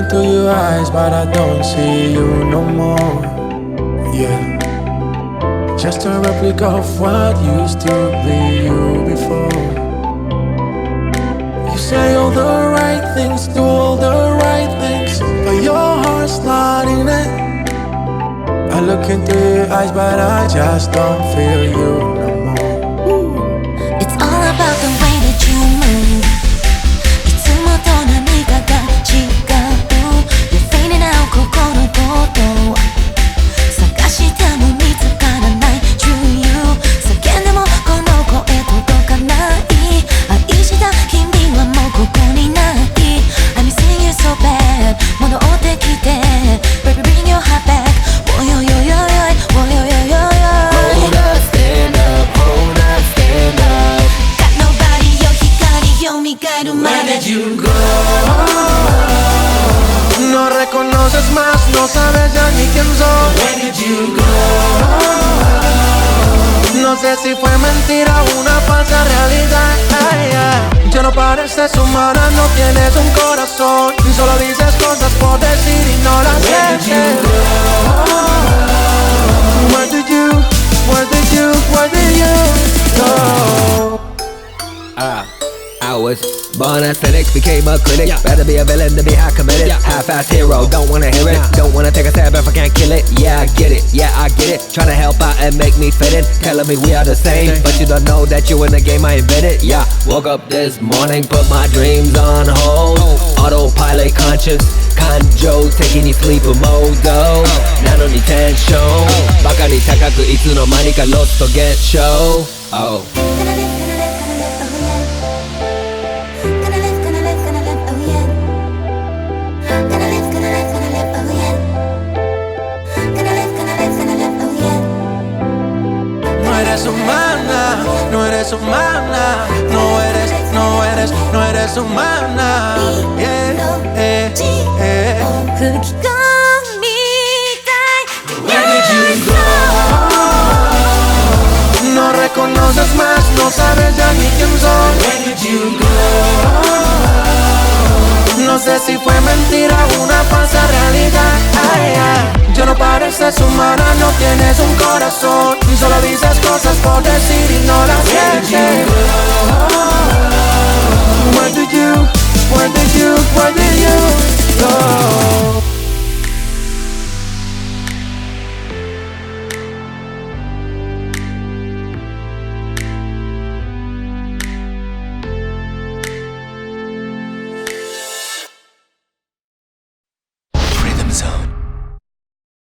into your eyes, but I don't see you no more. Yeah, just a replica of what used to be you before. You say all the right things, do all the right things, but your heart's not in it. I look into your eyes, but I just don't feel you no more. It's all about the way that you move. いつもと何かが違う You're fading out 心のこと探しても見つからない True you 叫んでもこの声届かない愛した君はもうここにない I'm missing you so bad 戻ってきて Baby bring your heart back Oh yo yo yo yo Oh yo yo yo yo Hold up, stand up, hold up, stand up. Got nobody よ光よみがえるま Where で did you go? No reconoces más, no sabes ya ni quién soy. Where did you go? No sé si fue mentira o una falsa realidad. Ay, ay. Ya no pareces humana, no tienes un corazón. Solo dices cosas por decir y no las Where did you sientes. go? Where did you, where did you, where did you go? I was born a cynic, became a critic. Better be a villain to be high committed. Half-ass hero, don't wanna hear it. Don't wanna take a stab if I can't kill it. Yeah, I get it, yeah, I get it. Tryna help out and make me fit in. Telling me we are the same, but you don't know that you in the game I invented. Yeah, woke up this morning, put my dreams on hold. Autopilot conscious, kanjo, taking you sleep mode. なのにテンションバカに高くいつの間にかロスト現象。Oh. No eres humana, no eres humana, no eres, no eres, no eres humana. Yeah, 吹き込みたい Where did you go? No reconoces más, no sabes ya ni quién soy. Where did you go? No sé si fue mentira o una falsa realidad. Ay, ay. Ya no pareces humana, no tienes un corazón. Y solo dices cosas por decir y no las sientes. Where did you, where did you, where did you go?